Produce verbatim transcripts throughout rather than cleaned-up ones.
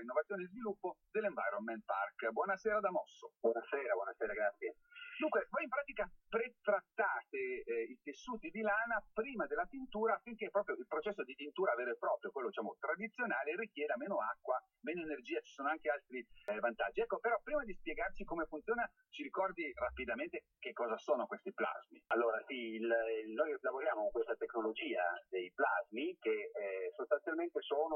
innovazione e sviluppo dell'Environment Park. Buonasera da Mosso. Buonasera, buonasera, grazie. Dunque, voi in pratica pretrattate eh, i tessuti di lana prima della tintura affinché proprio il processo di tintura vero e proprio, quello diciamo tradizionale, richieda meno acqua, meno energia, ci sono anche altri eh, vantaggi. Ecco, però prima di spiegarci come funziona, ci ricordi rapidamente che cosa sono questi plasmi? Allora, sì, il, il, noi lavoriamo con questa tecnologia dei plasmi che eh, sostanzialmente sono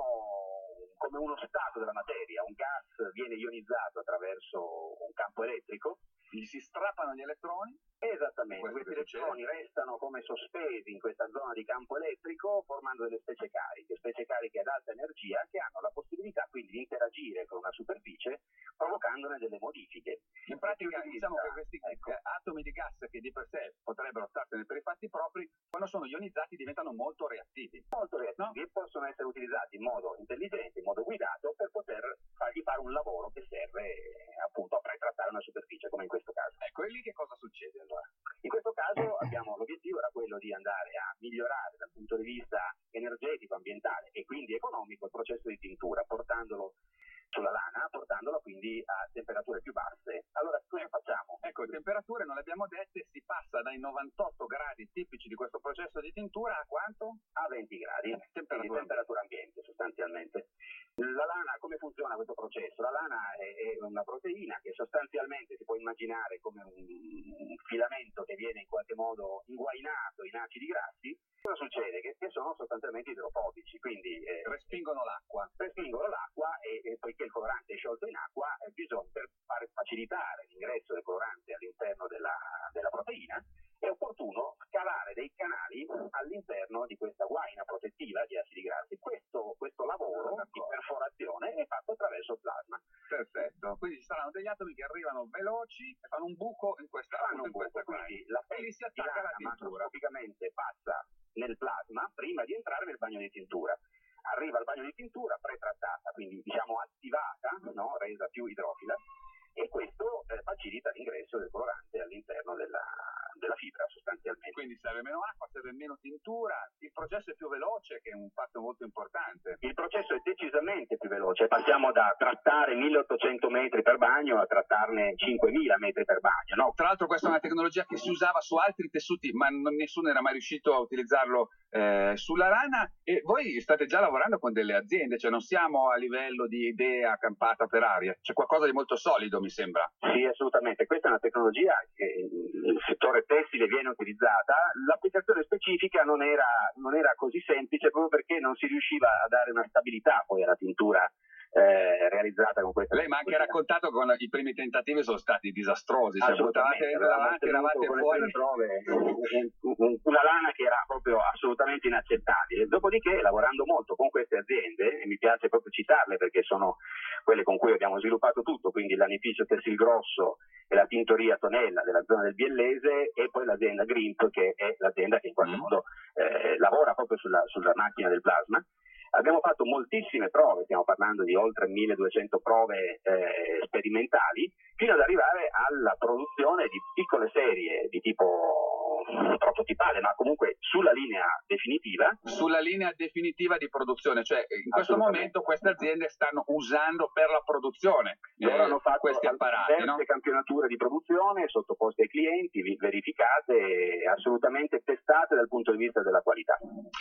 come uno stato della materia. Un gas viene ionizzato attraverso un campo elettrico. Gli si strappano gli elettroni? Esattamente, questi elettroni restano come sospesi in questa zona di campo elettrico formando delle specie cariche, specie cariche ad alta energia che hanno la possibilità quindi di interagire con una superficie provocandone delle modifiche. In pratica diciamo che questi ecco. atomi di gas che di per sé potrebbero starsene per i fatti propri, quando sono ionizzati diventano molto reattivi. Molto reattivi, no? E possono essere utilizzati in modo intelligente, in modo guidato per poter fargli fare un lavoro che serve appunto a pretrattare una superficie come in questo caso. Ecco, e lì che cosa succede allora? In questo caso abbiamo l'obiettivo era quello di andare a migliorare dal punto di vista energetico, ambientale e quindi economico il processo di tintura, portandolo sulla lana, portandolo quindi a temperature più basse. Allora cosa facciamo? Ecco, le temperature non le abbiamo dette, si passa dai novantotto gradi tipici di questo processo di tintura a quanto? A venti gradi, temperatura, temperatura ambiente sostanzialmente. La lana, come funziona questo processo? La lana è, è una proteina che sostanzialmente si può immaginare come un, un filamento che viene in qualche modo inguainato in acidi grassi. Cosa succede? Che, che sono sostanzialmente idrofobici, quindi eh, respingono l'acqua. Respingono l'acqua e, e poiché il colorante è sciolto in acqua, eh, bisogna per far facilitare l'ingresso del colorante all'interno della, della proteina, è opportuno scalare dei canali all'interno di questa guaina protettiva di acidi grassi. Questo, questo lavoro di perforazione è fatto attraverso il plasma. Perfetto, quindi ci saranno degli atomi che arrivano veloci e fanno un buco in questa, fanno un in questa buco, quindi la e si attacca la tintura. Macroscopicamente passa nel plasma prima di entrare nel bagno di tintura. Arriva al bagno di tintura pretrattata, quindi diciamo attivata, no? Resa più idrofila, e questo eh, facilita l'ingresso del colorante all'interno della, della fibra sostanzialmente. Quindi serve meno acqua, serve meno tintura, il processo è più veloce, che è un fatto molto importante. Il processo è decisamente più veloce, passiamo da trattare milleottocento metri per bagno a trattarne cinquemila metri per bagno, no? Tra l'altro questa è una tecnologia che si usava su altri tessuti, ma non, nessuno era mai riuscito a utilizzarlo eh, sulla lana, e voi state già lavorando con delle aziende, cioè non siamo a livello di idea campata per aria, c'è qualcosa di molto solido, mi sembra. Sì, assolutamente, questa è una tecnologia che nel settore tessile viene utilizzata, l'applicazione specifica non era, non era così semplice proprio perché non si riusciva a dare una stabilità poi alla tintura eh, realizzata con questa Lei mi ha anche raccontato che i primi tentativi sono stati disastrosi, cioè buttavate davanti, eravate fuori prove, una lana che era proprio assolutamente inaccettabile. Dopodiché, lavorando molto con queste aziende, e mi piace proprio citarle perché sono quelle con cui abbiamo sviluppato tutto, quindi l'anificio Tessil Grosso e la tintoria Tonella della zona del Biellese, e poi l'azienda Grimp, che è l'azienda che in qualche mm. modo eh, lavora proprio sulla, sulla macchina del plasma. Abbiamo fatto moltissime prove, stiamo parlando di oltre milleduecento prove eh, sperimentali, fino ad arrivare alla produzione di piccole serie di tipo prototipale, ma comunque sulla linea definitiva. Sulla linea definitiva di produzione, cioè in questo momento queste aziende stanno usando per la produzione loro eh, hanno fatto questi apparati, diverse no? campionature di produzione sottoposte ai clienti, verificate e assolutamente testate dal punto di vista della qualità.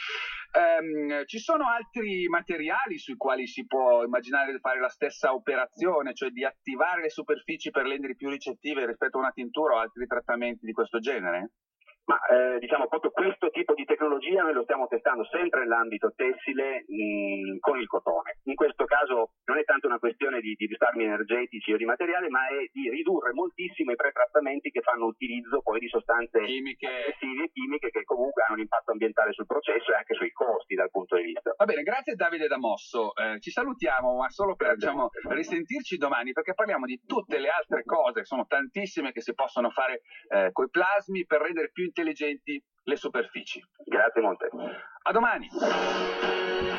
Um, ci sono altri materiali sui quali si può immaginare di fare la stessa operazione, cioè di attivare le superfici per renderle più ricettive rispetto a una tintura o altri trattamenti di questo genere? Ma eh, diciamo proprio questo tipo di tecnologia noi lo stiamo testando sempre nell'ambito tessile mh, con il cotone. In questo caso non è tanto una questione di, di risparmi energetici o di materiale, ma è di ridurre moltissimo i pretrattamenti che fanno utilizzo poi di sostanze chimiche aggressive e chimiche che comunque hanno un impatto ambientale sul processo e anche sui costi dal punto di vista. Va bene, grazie Davide da Mosso. Eh, ci salutiamo, ma solo per diciamo, risentirci domani, perché parliamo di tutte le altre cose, sono tantissime che si possono fare eh, coi plasmi per rendere più intelligenti le superfici. Grazie molte. A domani.